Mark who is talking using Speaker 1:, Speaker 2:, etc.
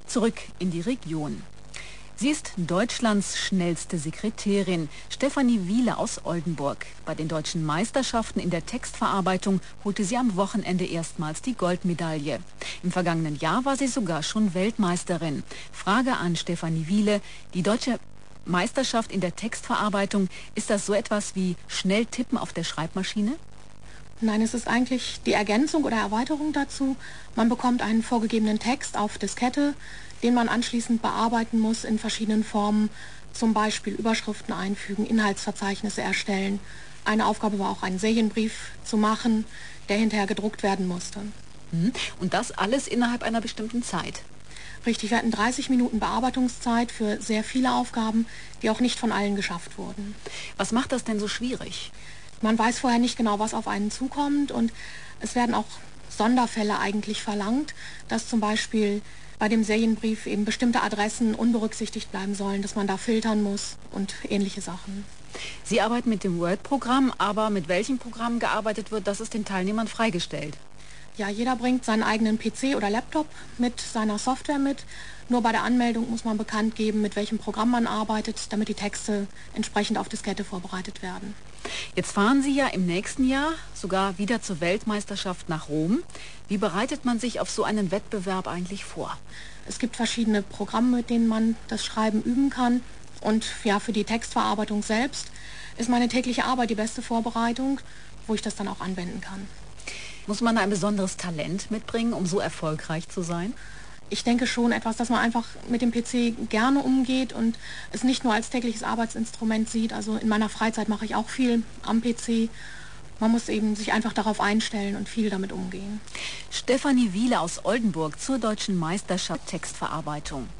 Speaker 1: Zurück in die Region. Sie ist Deutschlands schnellste Sekretärin, Stefanie Wiele aus Oldenburg. Bei den deutschen Meisterschaften in der Textverarbeitung holte sie am Wochenende erstmals die Goldmedaille. Im vergangenen Jahr war sie sogar schon Weltmeisterin. Frage an Stefanie Wiele: Die deutsche Meisterschaft in der Textverarbeitung, ist das so etwas wie schnell tippen auf der Schreibmaschine?
Speaker 2: Nein, es ist eigentlich die Ergänzung oder Erweiterung dazu. Man bekommt einen vorgegebenen Text auf Diskette, den man anschließend bearbeiten muss in verschiedenen Formen, zum Beispiel Überschriften einfügen, Inhaltsverzeichnisse erstellen. Eine Aufgabe war auch, einen Serienbrief zu machen, der hinterher gedruckt werden musste.
Speaker 1: Und das alles innerhalb einer bestimmten Zeit?
Speaker 2: Richtig, wir hatten 30 Minuten Bearbeitungszeit für sehr viele Aufgaben, die auch nicht von allen geschafft wurden.
Speaker 1: Was macht das denn so schwierig?
Speaker 2: Man weiß vorher nicht genau, was auf einen zukommt, und es werden auch Sonderfälle eigentlich verlangt, dass zum Beispiel bei dem Serienbrief eben bestimmte Adressen unberücksichtigt bleiben sollen, dass man da filtern muss und ähnliche Sachen.
Speaker 1: Sie arbeiten mit dem Word-Programm, aber mit welchem Programm gearbeitet wird, das ist den Teilnehmern freigestellt?
Speaker 2: Ja, jeder bringt seinen eigenen PC oder Laptop mit seiner Software mit. Nur bei der Anmeldung muss man bekannt geben, mit welchem Programm man arbeitet, damit die Texte entsprechend auf Diskette vorbereitet werden.
Speaker 1: Jetzt fahren Sie ja im nächsten Jahr sogar wieder zur Weltmeisterschaft nach Rom. Wie bereitet man sich auf so einen Wettbewerb eigentlich vor?
Speaker 2: Es gibt verschiedene Programme, mit denen man das Schreiben üben kann. Und ja, für die Textverarbeitung selbst ist meine tägliche Arbeit die beste Vorbereitung, wo ich das dann auch anwenden kann.
Speaker 1: Muss man ein besonderes Talent mitbringen, um so erfolgreich zu sein?
Speaker 2: Ich denke schon etwas, dass man einfach mit dem PC gerne umgeht und es nicht nur als tägliches Arbeitsinstrument sieht. Also in meiner Freizeit mache ich auch viel am PC. Man muss eben sich einfach darauf einstellen und viel damit umgehen.
Speaker 1: Stefanie Wiele aus Oldenburg zur deutschen Meisterschaft Textverarbeitung.